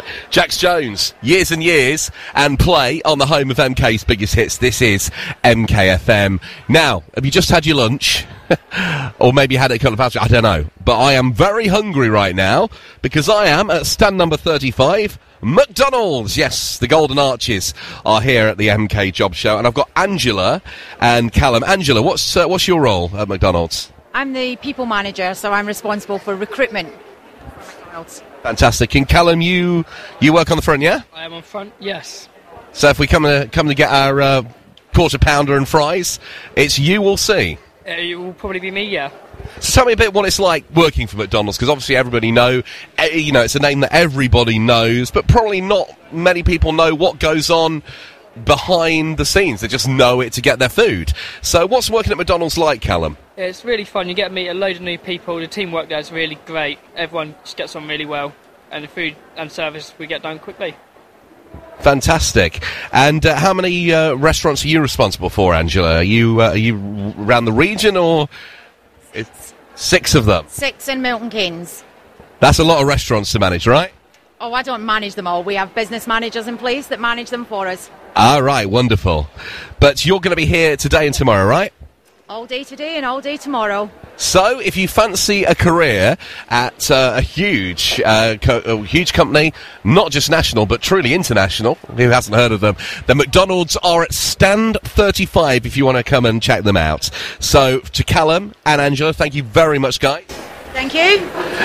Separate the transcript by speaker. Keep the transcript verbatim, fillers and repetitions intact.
Speaker 1: Jax Jones, years and years, and play on the home of M K's biggest hits. This is M K F M. Now, have you just had your lunch? Or maybe you had it a couple of hours ago? I don't know. But I am very hungry right now, because I am at stand number thirty-five, McDonald's. Yes, the Golden Arches are here at the M K Job Show, and I've got Angela and Callum. Angela, what's uh, what's your role at McDonald's?
Speaker 2: I'm the people manager, so I'm responsible for recruitment.
Speaker 1: Fantastic. And Callum, you you work on the front, yeah?
Speaker 3: I am on front, yes.
Speaker 1: So if we come to come to get our uh, quarter pounder and fries, it's you we'll see.
Speaker 3: Uh, it will probably be me, yeah.
Speaker 1: So tell me a bit what it's like working for McDonald's, because obviously everybody know, uh, you know, it's a name that everybody knows, but probably not many people know what goes on behind the scenes. They just know it to get their food. So what's working at McDonald's like, Callum?
Speaker 3: It's really fun. You get to meet a load of new people. The teamwork there is really great. Everyone just gets on really well, and the food and service we get done quickly.
Speaker 1: Fantastic. And uh, how many uh, restaurants are you responsible for, Angela? Are you uh, are you around the region, or it's six of them?
Speaker 2: Six in Milton Keynes.
Speaker 1: That's a lot of restaurants to manage, right?
Speaker 2: Oh, I don't manage them all. We have business managers in place that manage them for us.
Speaker 1: Ah, right, wonderful. But you're going to be here today and tomorrow, right?
Speaker 2: All day today and all day tomorrow.
Speaker 1: So, if you fancy a career at uh, a huge, uh, co- a huge company, not just national, but truly international, who hasn't heard of them, the McDonald's are at stand thirty-five if you want to come and check them out. So, to Callum and Angela, thank you very much, guys.
Speaker 2: Thank you.